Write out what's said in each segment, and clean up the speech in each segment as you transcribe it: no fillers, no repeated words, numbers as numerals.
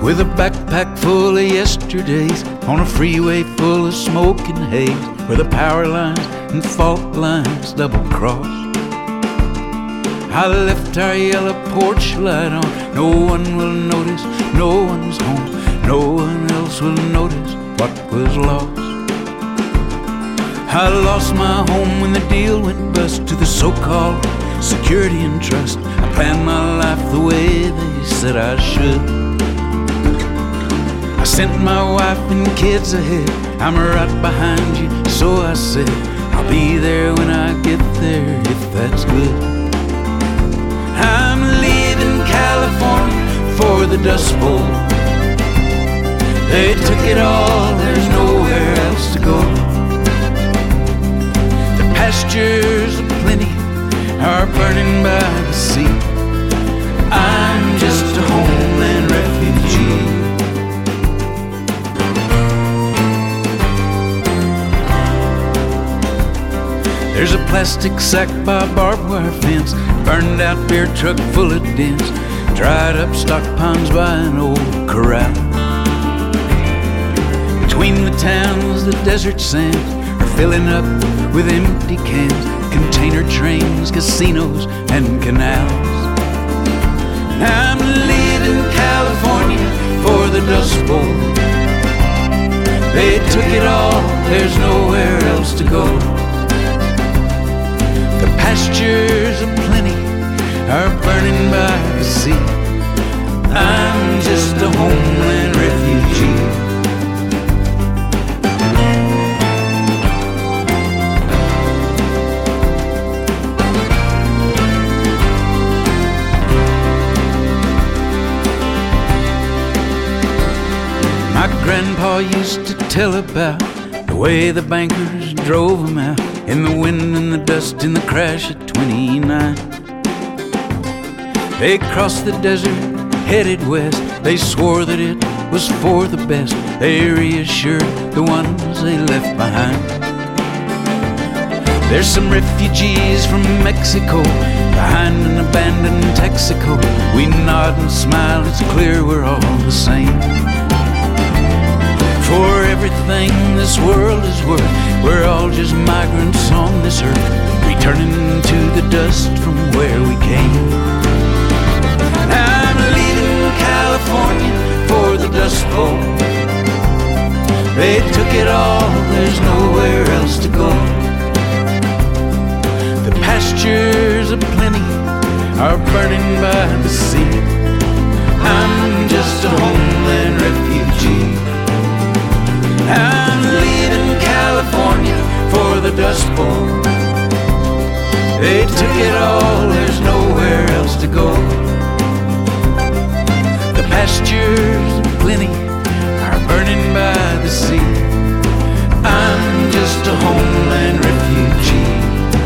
with a backpack full of yesterdays on a freeway full of smoke and haze, where the power lines and fault lines double cross. I left our yellow porch light on. No one will notice, no one's home, no one else will notice what was lost. I lost my home when the deal went bust to the so-called security and trust. I planned my life the way they said I should. I sent my wife and kids ahead. I'm right behind you, so I said I'll be there when I get there, if that's good. I'm leaving California for the Dust Bowl. They took it all, there's nowhere else to go. The pastures of plenty are burning by the sea. I'm just a homeland refugee. There's a plastic sack by a barbed wire fence, burned out beer truck full of dents, dried up stock ponds by an old corral. Between the towns, the desert sands are filling up with empty cans, container trains, casinos, and canals. I'm leaving California for the Dust Bowl. They took it all, there's nowhere else to go. The pastures of plenty are burning by the sea. I'm just a homeland refugee. My grandpa used to tell about the way the bankers drove him out in the wind and the dust in the crash of 29. They crossed the desert, headed west. They swore that it was for the best. They reassured the ones they left behind. There's some refugees from Mexico behind an abandoned Texaco. We nod and smile, it's clear we're all the same. For everything this world is worth, we're all just migrants on this earth, returning to the dust from where we came. I'm leaving California for the Dust Bowl. They took it all, there's nowhere else to go. The pastures of plenty are burning by the sea. I'm just a homeland refugee. I'm leaving California for the Dust Bowl. They took it all, there's nowhere else to go. The pastures of plenty are burning by the sea. I'm just a homeland refugee.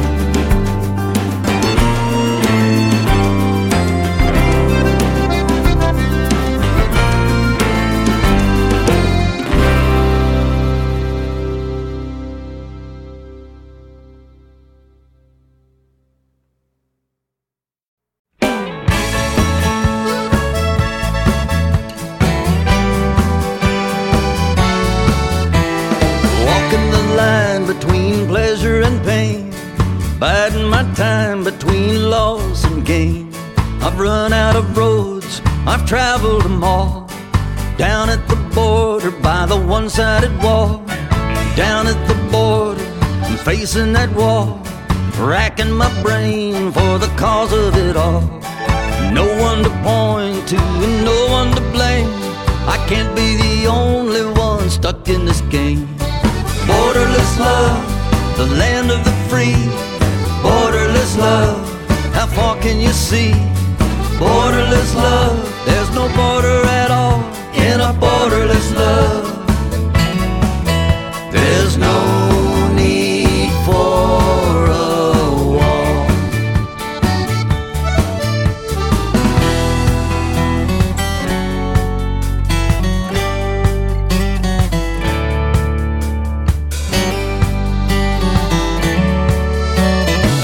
Biding my time between loss and gain. I've run out of roads, I've traveled them all. Down at the border by the one-sided wall. Down at the border, I'm facing that wall, racking my brain for the cause of it all. No one to point to and no one to blame. I can't be the only one stuck in this game. Borderless love, the land of the free. Borderless love, how far can you see? Borderless love, there's no border at all in a borderless love. There's no need for a wall.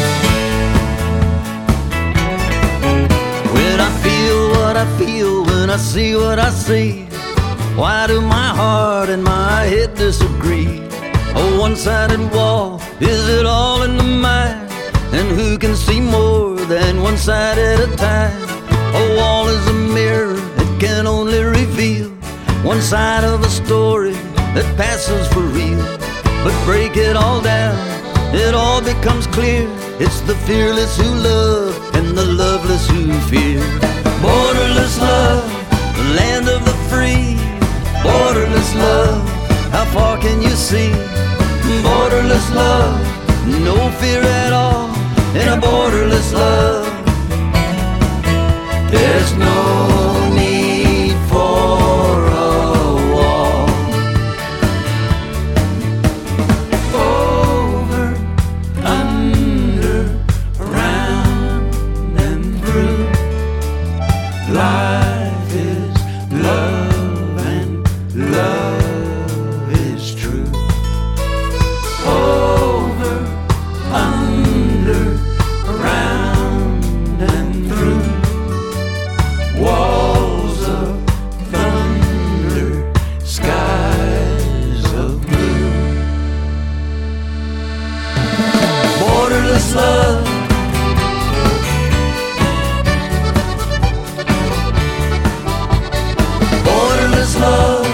When I feel what I feel when I I see what I see? Why do my heart and my head disagree? A one-sided wall, is it all in the mind? And who can see more than one side at a time? A wall is a mirror, it can only reveal one side of a story that passes for real. But break it all down, it all becomes clear. It's the fearless who love and the loveless who fear. Borderless love, the land of the free. Borderless love, how far can you see? Borderless love, no fear at all in a borderless love. There's no need for a wall. Over, under, around and through. Life is love and love is true. Over, under, around and through. Walls of thunder, skies of blue. Borderless love, borderless love.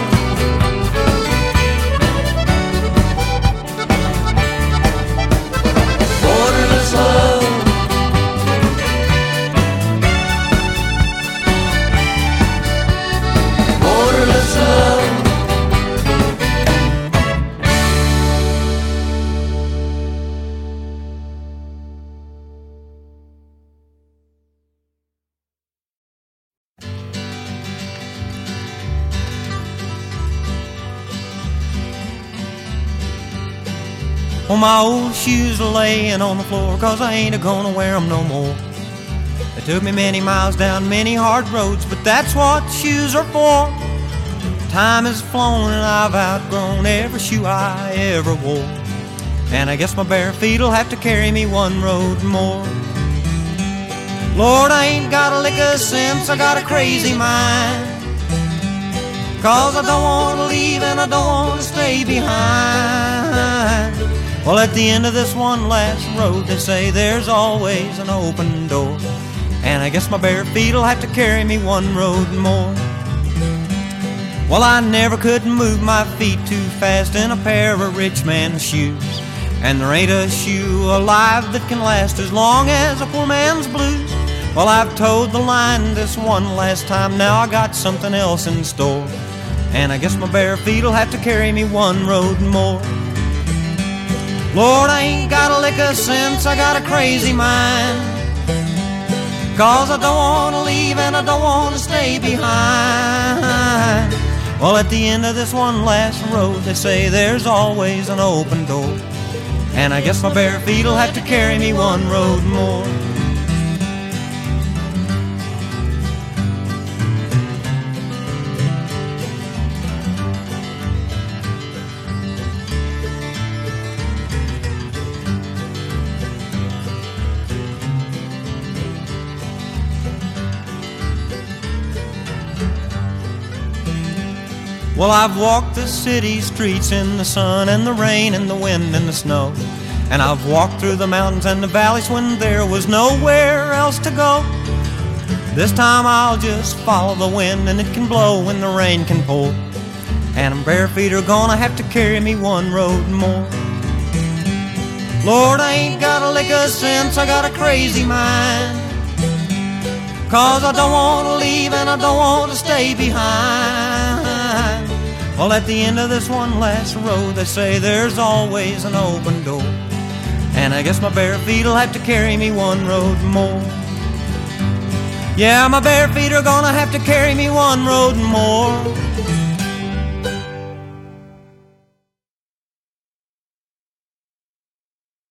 Borderless love. Borderless love. Well, my old shoes are laying on the floor, 'cause I ain't a-gonna wear 'em no more. It took me many miles down many hard roads, but that's what shoes are for. Time has flown and I've outgrown every shoe I ever wore. And I guess my bare feet'll have to carry me one road more. Lord, I ain't got a lick of sense, I got a crazy mind. 'Cause I don't want to leave and I don't want to stay behind. Well, at the end of this one last road, they say there's always an open door. And I guess my bare feet'll have to carry me one road more. Well, I never could move my feet too fast in a pair of rich man's shoes. And there ain't a shoe alive that can last as long as a poor man's blues. Well, I've toed the line this one last time, now I got something else in store. And I guess my bare feet'll have to carry me one road more. Lord, I ain't got a lick of sense, I got a crazy mind. 'Cause I don't want to leave and I don't want to stay behind. Well, at the end of this one last road, they say there's always an open door. And I guess my bare feet'll have to carry me one road more. Well, I've walked the city streets in the sun and the rain and the wind and the snow. And I've walked through the mountains and the valleys when there was nowhere else to go. This time I'll just follow the wind, and it can blow when the rain can pour. And my bare feet are gonna have to carry me one road more. Lord, I ain't got a lick of sense, I got a crazy mind. 'Cause I don't want to leave and I don't want to stay behind. Well, at the end of this one last road, they say there's always an open door. And I guess my bare feet'll have to carry me one road more. Yeah, my bare feet are gonna have to carry me one road more.